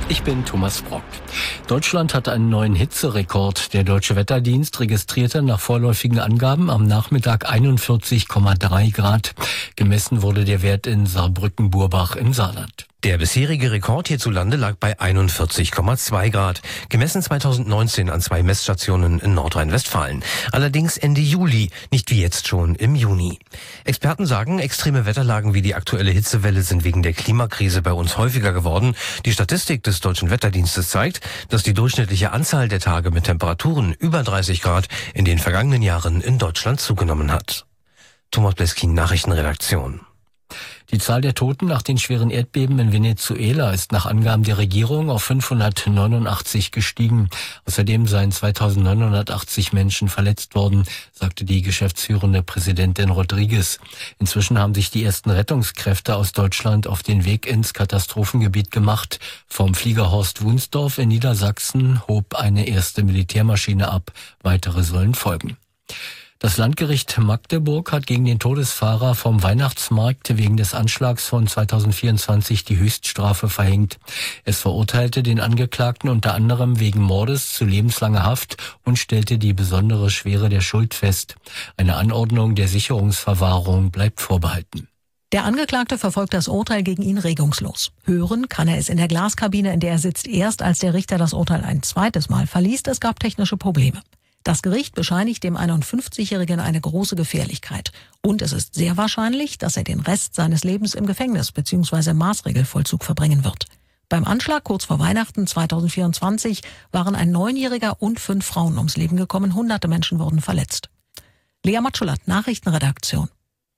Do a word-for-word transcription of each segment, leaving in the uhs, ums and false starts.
Ich bin Thomas Brock. Deutschland hat einen neuen Hitzerekord. Der Deutsche Wetterdienst registrierte nach vorläufigen Angaben am Nachmittag einundvierzig Komma drei Grad. Gemessen wurde der Wert in Saarbrücken-Burbach im Saarland. Der bisherige Rekord hierzulande lag bei einundvierzig Komma zwei Grad, gemessen zweitausendneunzehn an zwei Messstationen in Nordrhein-Westfalen. Allerdings Ende Juli, nicht wie jetzt schon im Juni. Experten sagen, extreme Wetterlagen wie die aktuelle Hitzewelle sind wegen der Klimakrise bei uns häufiger geworden. Die Statistik des Deutschen Wetterdienstes zeigt, dass die durchschnittliche Anzahl der Tage mit Temperaturen über dreißig Grad in den vergangenen Jahren in Deutschland zugenommen hat. Thomas Bleskin, Nachrichtenredaktion. Die Zahl der Toten nach den schweren Erdbeben in Venezuela ist nach Angaben der Regierung auf fünfhundertneunundachtzig gestiegen. Außerdem seien zweitausendneunhundertachtzig Menschen verletzt worden, sagte die geschäftsführende Präsidentin Rodriguez. Inzwischen haben sich die ersten Rettungskräfte aus Deutschland auf den Weg ins Katastrophengebiet gemacht. Vom Flieger Horst Wunsdorf in Niedersachsen hob eine erste Militärmaschine ab. Weitere sollen folgen. Das Landgericht Magdeburg hat gegen den Todesfahrer vom Weihnachtsmarkt wegen des Anschlags von zweitausendvierundzwanzig die Höchststrafe verhängt. Es verurteilte den Angeklagten unter anderem wegen Mordes zu lebenslanger Haft und stellte die besondere Schwere der Schuld fest. Eine Anordnung der Sicherungsverwahrung bleibt vorbehalten. Der Angeklagte verfolgt das Urteil gegen ihn regungslos. Hören kann er es in der Glaskabine, in der er sitzt, erst als der Richter das Urteil ein zweites Mal verliest. Es gab technische Probleme. Das Gericht bescheinigt dem einundfünfzigjährigen eine große Gefährlichkeit. Und es ist sehr wahrscheinlich, dass er den Rest seines Lebens im Gefängnis bzw. Maßregelvollzug verbringen wird. Beim Anschlag kurz vor Weihnachten zweitausendvierundzwanzig waren ein Neunjähriger und fünf Frauen ums Leben gekommen. Hunderte Menschen wurden verletzt. Lea Matschulat, Nachrichtenredaktion.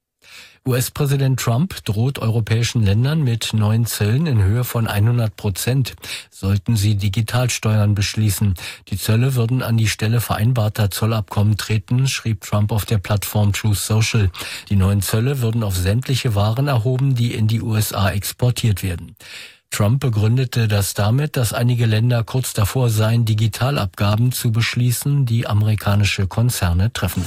U S-Präsident Trump droht europäischen Ländern mit neuen Zöllen in Höhe von hundert Prozent, sollten sie Digitalsteuern beschließen. Die Zölle würden an die Stelle vereinbarter Zollabkommen treten, schrieb Trump auf der Plattform Truth Social. Die neuen Zölle würden auf sämtliche Waren erhoben, die in die U S A exportiert werden. Trump begründete das damit, dass einige Länder kurz davor seien, Digitalabgaben zu beschließen, die amerikanische Konzerne treffen würden.